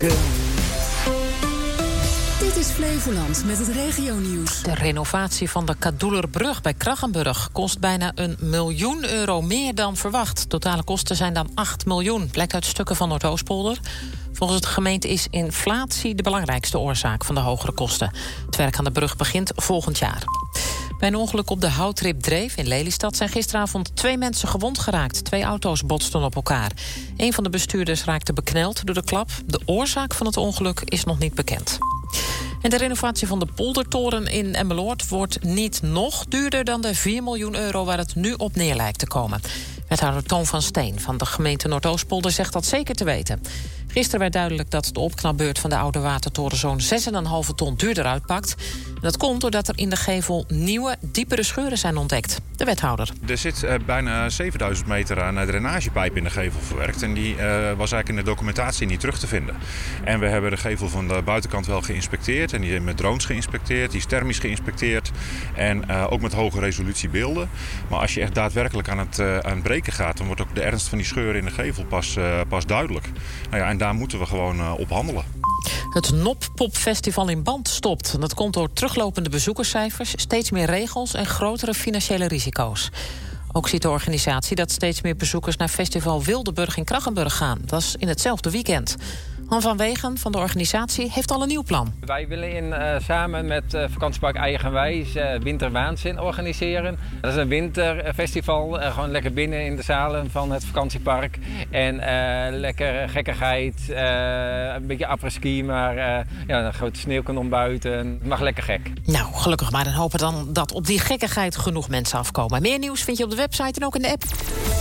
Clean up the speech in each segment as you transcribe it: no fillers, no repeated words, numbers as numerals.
Dit is Flevoland met het regionieuws. De renovatie van de Kadoelerbrug bij Kraggenburg kost bijna €1 miljoen meer dan verwacht. Totale kosten zijn dan 8 miljoen, blijkt uit stukken van Noordoostpolder. Volgens de gemeente is inflatie de belangrijkste oorzaak van de hogere kosten. Het werk aan de brug begint volgend jaar. Bij een ongeluk op de Houtrip Dreef in Lelystad zijn gisteravond 2 mensen gewond geraakt. 2 auto's botsten op elkaar. Een van de bestuurders raakte bekneld door de klap. De oorzaak van het ongeluk is nog niet bekend. En de renovatie van de Poldertoren in Emmeloord wordt niet nog duurder dan de €4 miljoen waar het nu op neer lijkt te komen. Wethouder Toon van Steen van de gemeente Noordoostpolder zegt dat zeker te weten. Gisteren werd duidelijk dat de opknapbeurt van de oude watertoren zo'n 6,5 ton duurder uitpakt. En dat komt doordat er in de gevel nieuwe, diepere scheuren zijn ontdekt. De wethouder. Er zit bijna 7000 meter aan drainagepijp in de gevel verwerkt. En die was eigenlijk in de documentatie niet terug te vinden. En we hebben de gevel van de buitenkant wel geïnspecteerd. En die met drones geïnspecteerd, die is thermisch geïnspecteerd. En ook met hoge resolutie beelden. Maar als je echt daadwerkelijk aan het breken gaat, dan wordt ook de ernst van die scheuren in de gevel pas duidelijk. Nou ja, en daar moeten we gewoon op handelen. Het Nop-Pop-festival in Band stopt. Dat komt door teruglopende bezoekerscijfers, steeds meer regels en grotere financiële risico's. Ook ziet de organisatie dat steeds meer bezoekers naar festival Wildeburg in Kraggenburg gaan. Dat is in hetzelfde weekend. Han van Wegen van de organisatie heeft al een nieuw plan. Wij willen samen met vakantiepark Eigenwijs Winterwaanzin organiseren. Dat is een winterfestival, gewoon lekker binnen in de zalen van het vakantiepark. En lekker gekkigheid, een beetje après-ski, maar een grote sneeuwkanon buiten. Het mag lekker gek. Nou, gelukkig maar. Dan hopen dan dat op die gekkigheid genoeg mensen afkomen. Meer nieuws vind je op de website en ook in de app.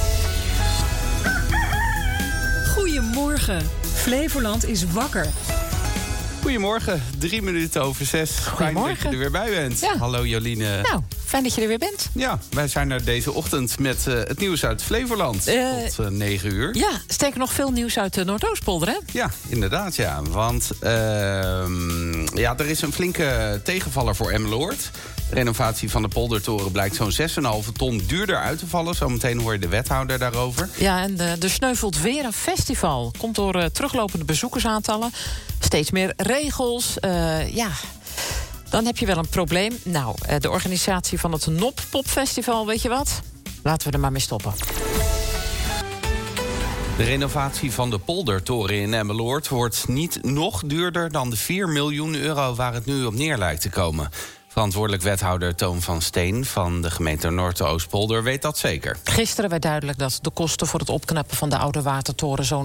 Goedemorgen. Flevoland is wakker. Goedemorgen, 6:03. Fijn dat je er weer bij bent. Ja. Hallo Joline. Nou, fijn dat je er weer bent. Ja, wij zijn er deze ochtend met het nieuws uit Flevoland. Tot 9 uur. Ja, sterker nog veel nieuws uit de Noordoostpolder, hè? Ja, inderdaad, ja. Want er is een flinke tegenvaller voor Emmeloord. De renovatie van de Poldertoren blijkt zo'n 6,5 ton duurder uit te vallen. Zometeen hoor je de wethouder daarover. Ja, en er sneuvelt weer een festival. Komt door teruglopende bezoekersaantallen. Steeds meer regels. Dan heb je wel een probleem. Nou, de organisatie van het Nop-Pop-festival, weet je wat? Laten we er maar mee stoppen. De renovatie van de Poldertoren in Emmeloord wordt niet nog duurder dan de €4 miljoen waar het nu op neer lijkt te komen. Verantwoordelijk wethouder Toon van Steen van de gemeente Noordoostpolder weet dat zeker. Gisteren werd duidelijk dat de kosten voor het opknappen van de oude watertoren zo'n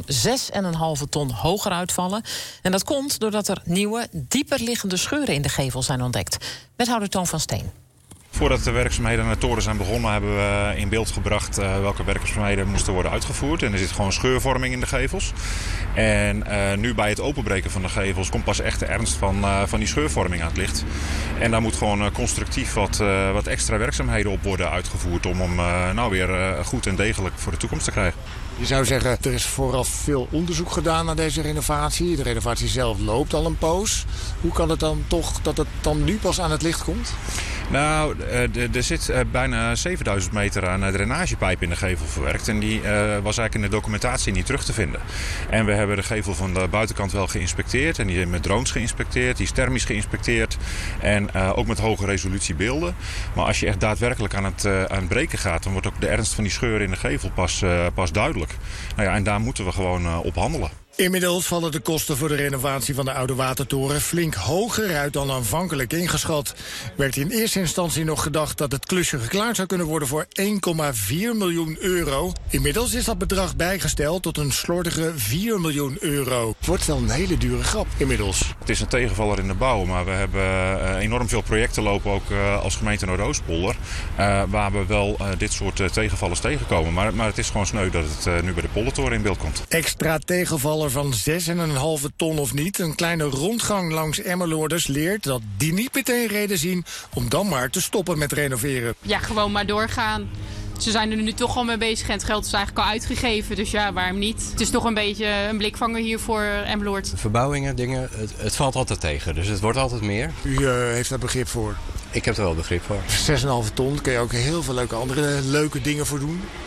6,5 ton hoger uitvallen. En dat komt doordat er nieuwe, dieper liggende scheuren in de gevel zijn ontdekt. Wethouder Toon van Steen. Voordat de werkzaamheden aan de toren zijn begonnen, hebben we in beeld gebracht welke werkzaamheden moesten worden uitgevoerd. En er zit gewoon scheurvorming in de gevels. En nu bij het openbreken van de gevels komt pas echt de ernst van die scheurvorming aan het licht. En daar moet gewoon constructief wat extra werkzaamheden op worden uitgevoerd om hem weer goed en degelijk voor de toekomst te krijgen. Je zou zeggen, er is vooraf veel onderzoek gedaan naar deze renovatie. De renovatie zelf loopt al een poos. Hoe kan het dan toch dat het dan nu pas aan het licht komt? Nou, er zit bijna 7000 meter aan drainagepijp in de gevel verwerkt. En die was eigenlijk in de documentatie niet terug te vinden. En we hebben de gevel van de buitenkant wel geïnspecteerd. En die met drones geïnspecteerd, die is thermisch geïnspecteerd. En ook met hoge resolutie beelden. Maar als je echt daadwerkelijk aan het breken gaat, dan wordt ook de ernst van die scheuren in de gevel pas duidelijk. Nou ja, en daar moeten we gewoon op handelen. Inmiddels vallen de kosten voor de renovatie van de oude watertoren flink hoger uit dan aanvankelijk ingeschat. Werd in eerste instantie nog gedacht dat het klusje geklaard zou kunnen worden voor €1,4 miljoen. Inmiddels is dat bedrag bijgesteld tot een slordige €4 miljoen. Het wordt wel een hele dure grap inmiddels. Het is een tegenvaller in de bouw, maar we hebben enorm veel projecten lopen, ook als gemeente Noordoostpolder, waar we wel dit soort tegenvallers tegenkomen. Maar het is gewoon sneu dat het nu bij de Poldertoren in beeld komt. Extra tegenvaller van 6,5 ton of niet. Een kleine rondgang langs Emmeloorders leert dat die niet meteen reden zien om dan maar te stoppen met renoveren. Ja, gewoon maar doorgaan. Ze zijn er nu toch al mee bezig en het geld is eigenlijk al uitgegeven. Dus ja, waarom niet? Het is toch een beetje een blikvanger hier voor Emmeloord. Verbouwingen, dingen, het valt altijd tegen. Dus het wordt altijd meer. U heeft daar begrip voor? Ik heb er wel begrip voor. 6,5 ton, kun je ook heel veel andere leuke dingen voor doen?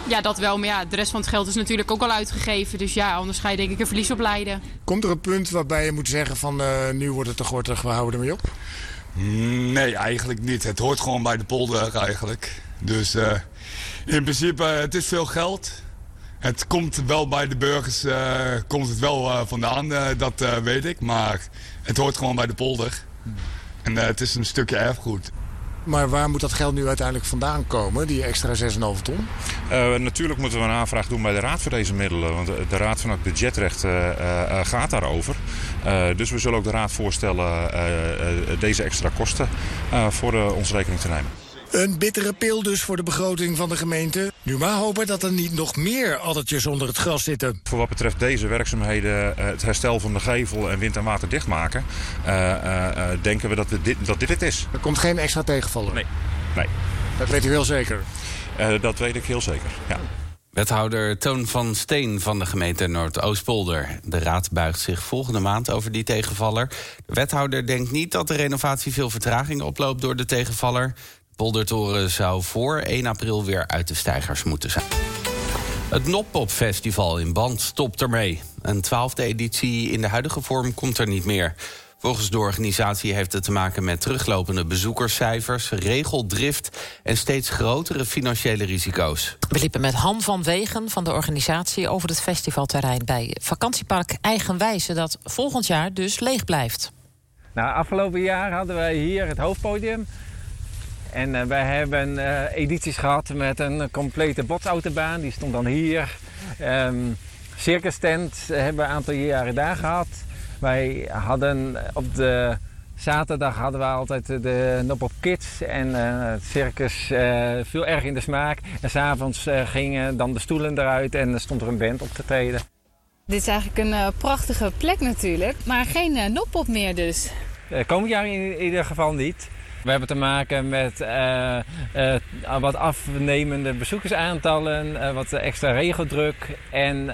Ja, dat wel. Maar ja, de rest van het geld is natuurlijk ook al uitgegeven. Dus ja, anders ga je denk ik een verlies opleiden. Komt er een punt waarbij je moet zeggen van nu wordt het te gortig, we houden ermee op? Nee, eigenlijk niet. Het hoort gewoon bij de polder eigenlijk. Dus in principe, het is veel geld. Het komt wel bij de burgers komt het wel vandaan, dat weet ik. Maar het hoort gewoon bij de polder. En het is een stukje erfgoed. Maar waar moet dat geld nu uiteindelijk vandaan komen, die extra 6,5 ton? Natuurlijk moeten we een aanvraag doen bij de Raad voor deze middelen. Want de Raad van het Budgetrecht gaat daarover. Dus we zullen ook de Raad voorstellen deze extra kosten voor onze rekening te nemen. Een bittere pil dus voor de begroting van de gemeente. Nu maar hopen dat er niet nog meer addertjes onder het gras zitten. Voor wat betreft deze werkzaamheden, het herstel van de gevel en wind en water dichtmaken, denken we dat dit het is. Er komt geen extra tegenvaller? Nee. Dat weet u heel zeker? Dat weet ik heel zeker, ja. Wethouder Toon van Steen van de gemeente Noordoostpolder. De raad buigt zich volgende maand over die tegenvaller. De wethouder denkt niet dat de renovatie veel vertraging oploopt door de tegenvaller. De poldertoren zou voor 1 april weer uit de steigers moeten zijn. Het Noppop Festival in Band stopt ermee. Een 12e editie in de huidige vorm komt er niet meer. Volgens de organisatie heeft het te maken met teruglopende bezoekerscijfers, regeldrift en steeds grotere financiële risico's. We liepen met Han van Wegen van de organisatie over het festivalterrein bij vakantiepark Eigenwijze, dat volgend jaar dus leeg blijft. Nou, afgelopen jaar hadden wij hier het hoofdpodium. En wij hebben edities gehad met een complete botsautobaan. Die stond dan hier. Circus tent hebben we een aantal jaren daar gehad. Wij hadden op de zaterdag hadden we altijd de Noppop Kids. En het circus viel erg in de smaak. En 's avonds gingen dan de stoelen eruit en stond er een band op te treden. Dit is eigenlijk een prachtige plek natuurlijk. Maar geen Noppop meer dus. Komend jaar in ieder geval niet. We hebben te maken met wat afnemende bezoekersaantallen, wat extra regeldruk. En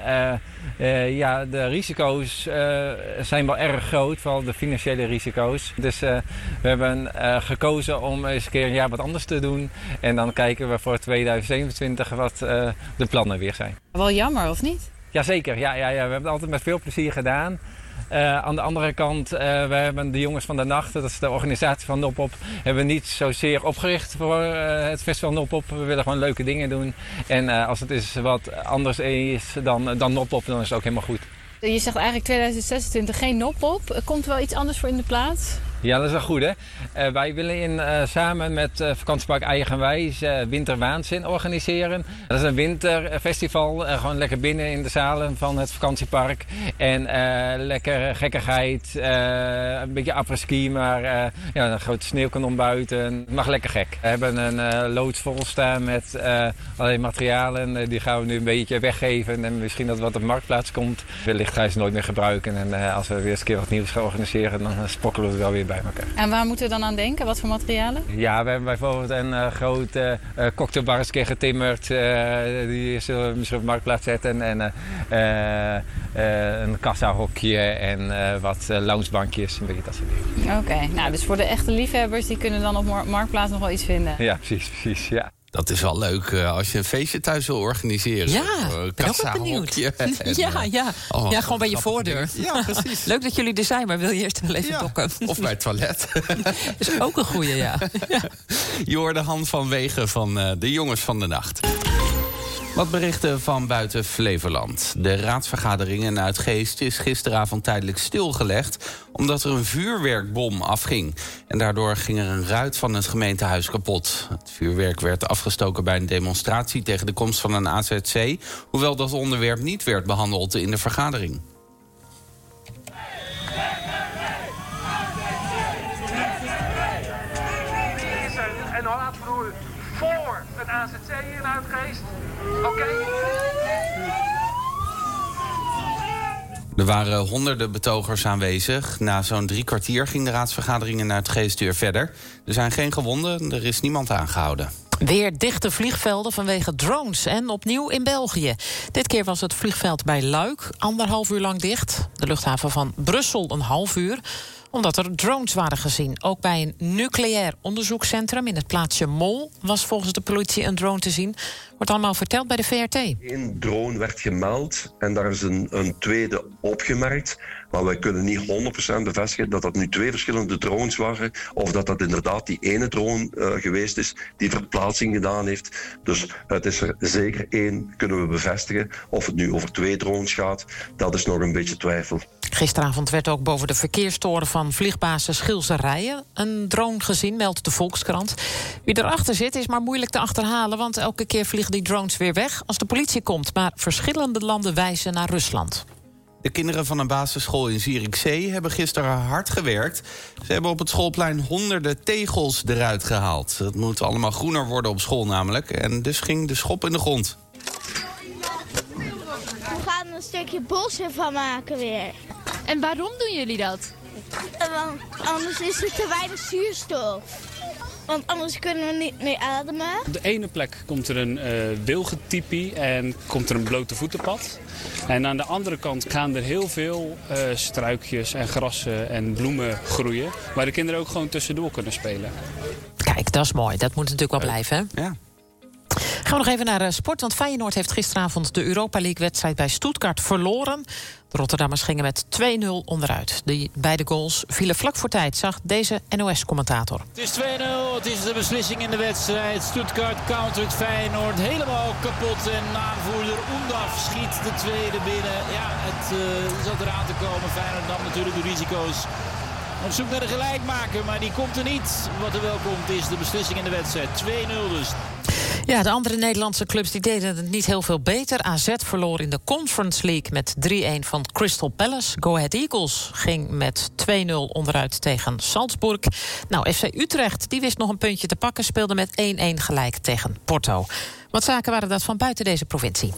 de risico's zijn wel erg groot, vooral de financiële risico's. Dus we hebben gekozen om eens een keer een jaar wat anders te doen. En dan kijken we voor 2027 wat de plannen weer zijn. Wel jammer, of niet? Jazeker, ja, we hebben het altijd met veel plezier gedaan. Aan de andere kant, we hebben de Jongens van de Nacht, dat is de organisatie van Noppop, hebben we niet zozeer opgericht voor het festival Noppop. We willen gewoon leuke dingen doen. En als het is wat anders is dan Noppop, dan is het ook helemaal goed. Je zegt eigenlijk 2026 geen Noppop. Komt er wel iets anders voor in de plaats? Ja, dat is wel goed, hè. Wij willen samen met vakantiepark Eigenwijze Winterwaanzin organiseren. Dat is een winterfestival, gewoon lekker binnen in de zalen van het vakantiepark. En lekker gekkigheid, een beetje après-ski, maar een grote sneeuwkanon buiten. Het mag lekker gek. We hebben een loods vol staan met allerlei materialen. Die gaan we nu een beetje weggeven en misschien dat wat op de marktplaats komt. Wellicht ga je ze nooit meer gebruiken. En als we weer eens een keer wat nieuws gaan organiseren, dan sprokkelen we het wel weer bij elkaar. En waar moeten we dan aan denken? Wat voor materialen? Ja, we hebben bijvoorbeeld een grote cocktailbar eens een keer getimmerd. Die zullen we misschien op de marktplaats zetten. En een kassahokje en wat loungebankjes. Een beetje dat soort dingen. Oké, nou dus voor de echte liefhebbers, die kunnen dan op marktplaats nog wel iets vinden. Ja, precies, ja. Dat is wel leuk als je een feestje thuis wil organiseren. Ja, ik ben ook wel benieuwd. Ja, gewoon bij je voordeur. Ja, precies. Leuk dat jullie er zijn, maar wil je eerst wel even dokken? Of bij het toilet. Dat is ook een goeie, ja. Je hoorde Han van Wegen van de Jongens van de Nacht. Wat berichten van buiten Flevoland. De raadsvergadering in Uitgeest is gisteravond tijdelijk stilgelegd omdat er een vuurwerkbom afging. En daardoor ging er een ruit van het gemeentehuis kapot. Het vuurwerk werd afgestoken bij een demonstratie tegen de komst van een AZC, hoewel dat onderwerp niet werd behandeld in de vergadering. En laten voor het AZC in Uitgeest. Oké. Er waren honderden betogers aanwezig. Na zo'n 3 kwartier ging de raadsvergadering in Uitgeest weer verder. Er zijn geen gewonden, er is niemand aangehouden. Weer dichte vliegvelden vanwege drones en opnieuw in België. Dit keer was het vliegveld bij Luik 1,5 uur lang dicht. De luchthaven van Brussel 1,5 uur. Omdat er drones waren gezien. Ook bij een nucleair onderzoekscentrum in het plaatsje Mol was volgens de politie een drone te zien. Wordt allemaal verteld bij de VRT. Eén drone werd gemeld en daar is een tweede opgemerkt. Maar wij kunnen niet 100% bevestigen dat dat nu 2 verschillende drones waren. Of dat dat inderdaad die ene drone geweest is die verplaatsing gedaan heeft. Dus het is er zeker 1, kunnen we bevestigen. Of het nu over 2 drones gaat, dat is nog een beetje twijfel. Gisteravond werd ook boven de verkeerstoren van vliegbasis Schilserijen een drone gezien, meldt de Volkskrant. Wie erachter zit is maar moeilijk te achterhalen, want elke keer vliegen die drones weer weg als de politie komt. Maar verschillende landen wijzen naar Rusland. De kinderen van een basisschool in Zierikzee hebben gisteren hard gewerkt. Ze hebben op het schoolplein honderden tegels eruit gehaald. Het moet allemaal groener worden op school namelijk. En dus ging de schop in de grond. We gaan een stukje bos ervan maken weer. En waarom doen jullie dat? Want anders is er te weinig zuurstof. Want anders kunnen we niet meer ademen. Op de ene plek komt er een wilgentipi en komt er een blote voetenpad. En aan de andere kant gaan er heel veel struikjes en grassen en bloemen groeien. Waar de kinderen ook gewoon tussendoor kunnen spelen. Kijk, dat is mooi. Dat moet natuurlijk wel blijven, hè? Ja. Gaan we nog even naar sport, want Feyenoord heeft gisteravond de Europa League-wedstrijd bij Stuttgart verloren. De Rotterdammers gingen met 2-0 onderuit. Die beide goals vielen vlak voor tijd, zag deze NOS-commentator. Het is 2-0, het is de beslissing in de wedstrijd. Stuttgart countert Feyenoord helemaal kapot en aanvoerder Undaf schiet de tweede binnen. Ja, het zat eraan te komen. Feyenoord nam natuurlijk de risico's op zoek naar de gelijkmaker, maar die komt er niet. Wat er wel komt is de beslissing in de wedstrijd. 2-0 dus. Ja, de andere Nederlandse clubs die deden het niet heel veel beter. AZ verloor in de Conference League met 3-1 van Crystal Palace. Go Ahead Eagles ging met 2-0 onderuit tegen Salzburg. Nou, FC Utrecht die wist nog een puntje te pakken. Speelde met 1-1 gelijk tegen Porto. Wat zaken waren dat van buiten deze provincie?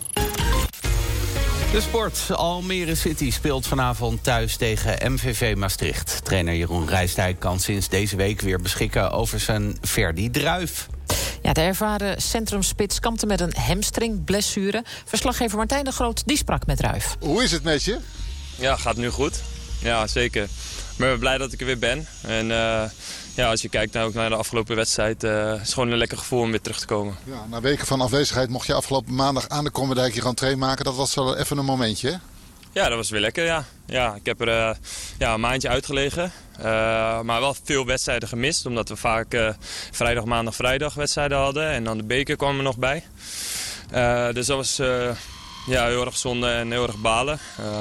De sport. Almere City speelt vanavond thuis tegen MVV Maastricht. Trainer Jeroen Rijsdijk kan sinds deze week weer beschikken over zijn Ferdy Druijf. Ja, de ervaren centrumspits kampte met een hamstringblessure. Verslaggever Martijn de Groot die sprak met Druijf. Hoe is het met je? Ja, gaat nu goed. Ja, zeker. Ik ben blij dat ik er weer ben. En ja, als je kijkt ook naar de afgelopen wedstrijd, is het gewoon een lekker gevoel om weer terug te komen. Ja, na weken van afwezigheid mocht je afgelopen maandag aan de Kommerdijk je rentree maken. Dat was wel even een momentje, hè? Ja, dat was weer lekker, ja. Ja, ik heb er een maandje uitgelegen. Maar wel veel wedstrijden gemist. Omdat we vaak vrijdag, maandag, vrijdag wedstrijden hadden. En dan de beker kwam er nog bij. Dus dat was heel erg zonde en heel erg balen.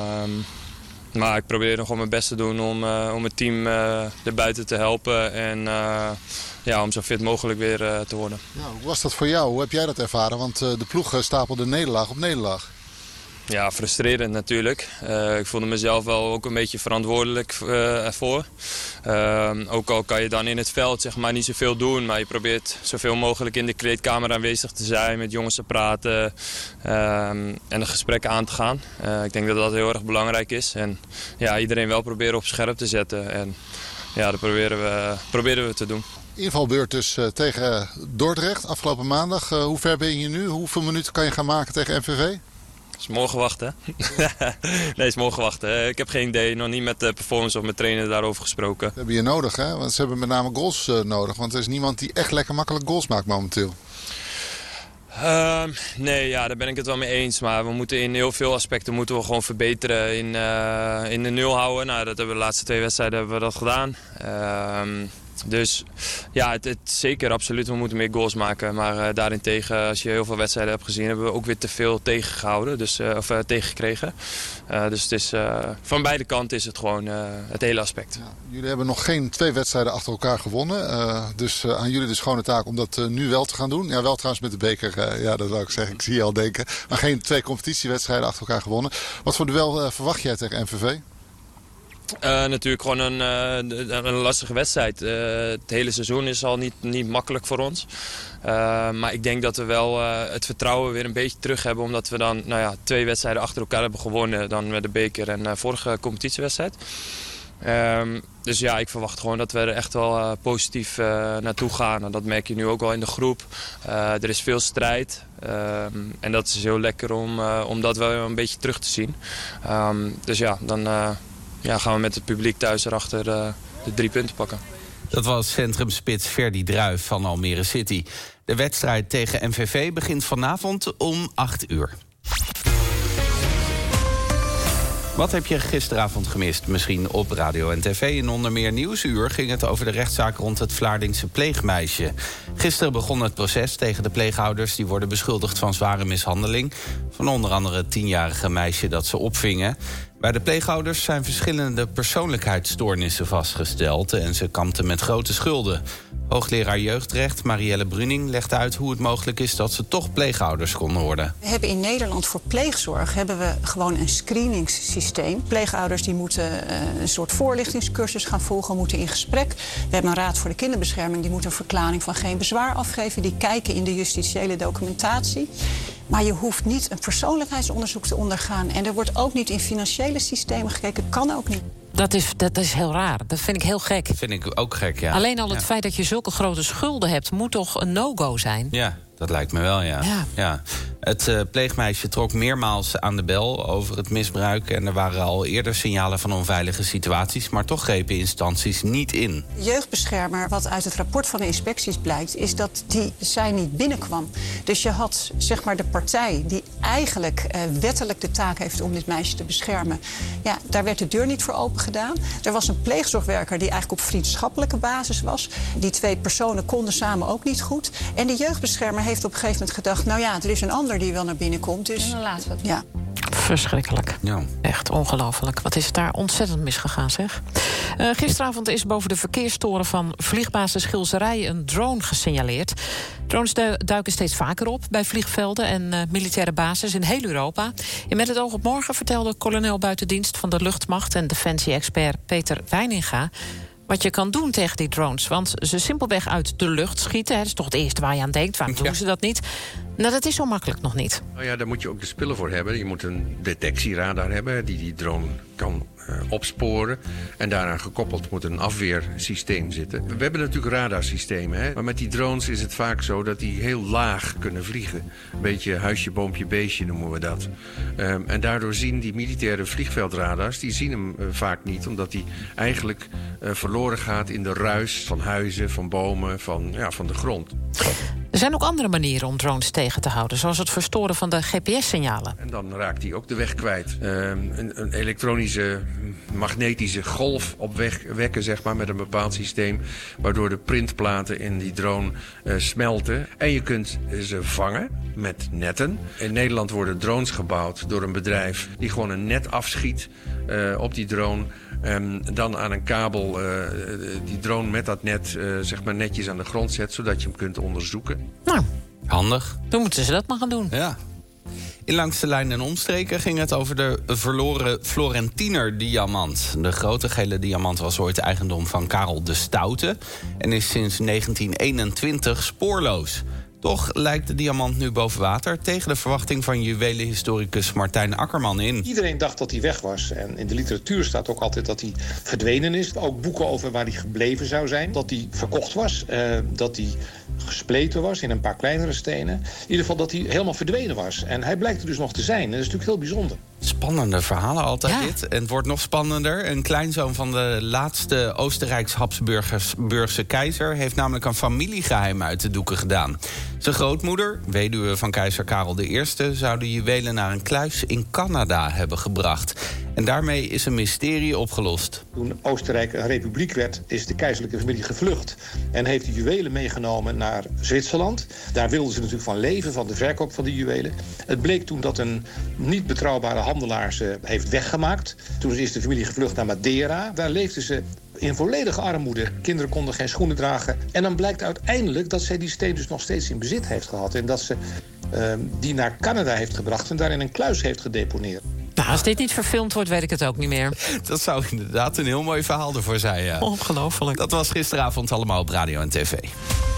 Maar ik probeer nog gewoon mijn best te doen om het team erbuiten te helpen. En om zo fit mogelijk weer te worden. Ja, hoe was dat voor jou? Hoe heb jij dat ervaren? Want de ploeg stapelde nederlaag op nederlaag. Ja, frustrerend natuurlijk. Ik voelde mezelf wel ook een beetje verantwoordelijk ervoor. Ook al kan je dan in het veld zeg maar niet zoveel doen, maar je probeert zoveel mogelijk in de kleedkamer aanwezig te zijn, met jongens te praten en de gesprekken aan te gaan. Ik denk dat dat heel erg belangrijk is. En ja, iedereen wel proberen op scherp te zetten. En ja, dat proberen we te doen. Invalbeurt dus tegen Dordrecht afgelopen maandag. Hoe ver ben je nu? Hoeveel minuten kan je gaan maken tegen MVV? Het is morgen wachten. Nee, het is morgen wachten. Ik heb geen idee. Nog niet met de performance of met trainer daarover gesproken. Dat hebben je nodig, hè? Want ze hebben met name goals nodig. Want er is niemand die echt lekker makkelijk goals maakt momenteel. Nee, ja, daar ben ik het wel mee eens. Maar we moeten in heel veel aspecten gewoon verbeteren. In de nul houden. Nou, dat hebben we de laatste 2 wedstrijden hebben we dat gedaan. Dus ja, het zeker, absoluut. We moeten meer goals maken. Maar daarentegen, als je heel veel wedstrijden hebt gezien, hebben we ook weer te veel tegengehouden. Of tegengekregen. Dus het is, van beide kanten is het gewoon het hele aspect. Ja, jullie hebben nog geen 2 wedstrijden achter elkaar gewonnen. Dus aan jullie de schone taak om dat nu wel te gaan doen. Ja, wel trouwens met de beker. Ja, dat zou ik zeggen. Ik zie je al denken. Maar geen 2 competitiewedstrijden achter elkaar gewonnen. Wat voor duel verwacht jij tegen MVV? Natuurlijk gewoon een lastige wedstrijd. Het hele seizoen is al niet makkelijk voor ons. Maar ik denk dat we wel het vertrouwen weer een beetje terug hebben. Omdat we dan 2 wedstrijden achter elkaar hebben gewonnen. Dan met de beker en vorige competitiewedstrijd. Dus ja, ik verwacht gewoon dat we er echt wel positief naartoe gaan. En dat merk je nu ook wel in de groep. Er is veel strijd. En dat is heel lekker om dat wel een beetje terug te zien. Dus ja, dan gaan we met het publiek thuis erachter de 3 punten pakken. Dat was centrumspits Ferdy Druijf van Almere City. De wedstrijd tegen MVV begint vanavond om 8:00. Wat heb je gisteravond gemist? Misschien op radio en tv. In onder meer Nieuwsuur ging het over de rechtszaak rond het Vlaardingse pleegmeisje. Gisteren begon het proces tegen de pleegouders die worden beschuldigd van zware mishandeling. Van onder andere het 10-jarige meisje dat ze opvingen. Bij de pleegouders zijn verschillende persoonlijkheidsstoornissen vastgesteld en ze kampten met grote schulden. Hoogleraar jeugdrecht Marielle Bruning legt uit hoe het mogelijk is dat ze toch pleegouders konden worden. We hebben in Nederland voor pleegzorg gewoon een screeningssysteem. Pleegouders die moeten een soort voorlichtingscursus gaan volgen, moeten in gesprek. We hebben een raad voor de kinderbescherming, die moet een verklaring van geen bezwaar afgeven. Die kijken in de justitiële documentatie. Maar je hoeft niet een persoonlijkheidsonderzoek te ondergaan. En er wordt ook niet in financiële systemen gekeken. Kan ook niet. Dat is heel raar. Dat vind ik heel gek. Vind ik ook gek, ja. Alleen al het feit dat je zulke grote schulden hebt, moet toch een no-go zijn? Ja, dat lijkt me wel, ja. Het pleegmeisje trok meermaals aan de bel over het misbruik. En er waren al eerder signalen van onveilige situaties. Maar toch grepen instanties niet in. De jeugdbeschermer, wat uit het rapport van de inspecties blijkt, is dat zij niet binnenkwam. Dus je had zeg maar de partij die eigenlijk wettelijk de taak heeft om dit meisje te beschermen. Ja, daar werd de deur niet voor open gedaan. Er was een pleegzorgwerker die eigenlijk op vriendschappelijke basis was. Die 2 personen konden samen ook niet goed. En de jeugdbeschermer heeft op een gegeven moment gedacht, nou ja, er is een ander die wel naar binnen komt. Dus dan laten we het. Ja. Verschrikkelijk. Ja. Echt ongelooflijk. Wat is het daar ontzettend misgegaan, zeg. Gisteravond is boven de verkeerstoren van vliegbasis Schilserijen een drone gesignaleerd. Drones duiken steeds vaker op bij vliegvelden en militaire bases in heel Europa. En met het oog op morgen vertelde kolonel buitendienst van de luchtmacht en defensie-expert Peter Weininga wat je kan doen tegen die drones. Want ze simpelweg uit de lucht schieten. Dat is toch het eerste waar je aan denkt. Waarom doen ze dat niet? Nou, dat is zo makkelijk nog niet. Nou ja, daar moet je ook de spullen voor hebben. Je moet een detectieradar hebben die drone kan opsporen. En daaraan gekoppeld moet een afweersysteem zitten. We hebben natuurlijk radarsystemen, hè? Maar met die drones is het vaak zo dat die heel laag kunnen vliegen. Een beetje huisje, boompje, beestje noemen we dat. En daardoor zien die militaire vliegveldradars, die zien hem vaak niet, omdat die eigenlijk verloren gaat in de ruis van huizen, van bomen, van de grond. Er zijn ook andere manieren om drones tegen te houden, zoals het verstoren van de GPS-signalen. En dan raakt hij ook de weg kwijt. Een elektronische, magnetische golf opwekken, zeg maar, met een bepaald systeem, waardoor de printplaten in die drone smelten. En je kunt ze vangen met netten. In Nederland worden drones gebouwd door een bedrijf die gewoon een net afschiet op die drone. Dan aan een kabel die drone met dat net zeg maar netjes aan de grond zet, zodat je hem kunt onderzoeken. Nou, handig. Dan moeten ze dat maar gaan doen. Ja. In Langs de Lijn en Omstreken ging het over de verloren Florentiner diamant. De grote gele diamant was ooit eigendom van Karel de Stoute en is sinds 1921 spoorloos. Toch lijkt de diamant nu boven water, tegen de verwachting van juwelenhistoricus Martijn Akkerman in. Iedereen dacht dat hij weg was. En in de literatuur staat ook altijd dat hij verdwenen is. Ook boeken over waar hij gebleven zou zijn. Dat hij verkocht was, dat hij gespleten was in een paar kleinere stenen. In ieder geval dat hij helemaal verdwenen was. En hij blijkt er dus nog te zijn. En dat is natuurlijk heel bijzonder. Spannende verhalen altijd dit. En het wordt nog spannender. Een kleinzoon van de laatste Oostenrijks-Habsburgse keizer heeft namelijk een familiegeheim uit de doeken gedaan. Zijn grootmoeder, weduwe van keizer Karel I, zou de juwelen naar een kluis in Canada hebben gebracht. En daarmee is een mysterie opgelost. Toen Oostenrijk een republiek werd, is de keizerlijke familie gevlucht. En heeft de juwelen meegenomen naar Zwitserland. Daar wilden ze natuurlijk van leven, van de verkoop van die juwelen. Het bleek toen dat een niet betrouwbare handelaar ze heeft weggemaakt. Toen is de familie gevlucht naar Madeira. Daar leefden ze in volledige armoede. Kinderen konden geen schoenen dragen. En dan blijkt uiteindelijk dat zij die steen dus nog steeds in bezit heeft gehad. En dat ze die naar Canada heeft gebracht en daar in een kluis heeft gedeponeerd. Nou, als dit niet verfilmd wordt, weet ik het ook niet meer. Dat zou inderdaad een heel mooi verhaal ervoor zijn, ja. Ongelooflijk. Dat was gisteravond allemaal op radio en tv.